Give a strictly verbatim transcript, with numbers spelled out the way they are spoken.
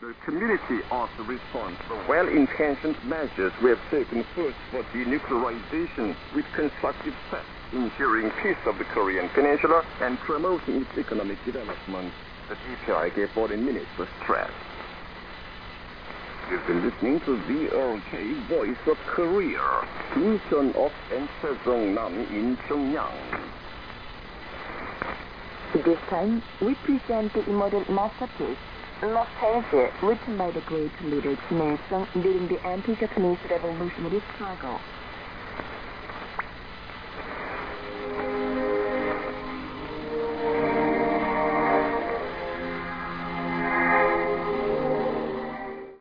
The community also responds to well-intentioned measures we have taken first for denuclearization with constructive steps, ensuring peace of the Korean Peninsula and promoting its economic development. The D P I K Foreign Minister stressed. You've been listening to V L K Voice of Korea, Kim Seon-ok and Sejong Nam in Pyongyang. This time, we present the immortal masterpiece, Nostalgia, written by the great leader Kim Il-sung during the anti-Japanese revolutionary struggle.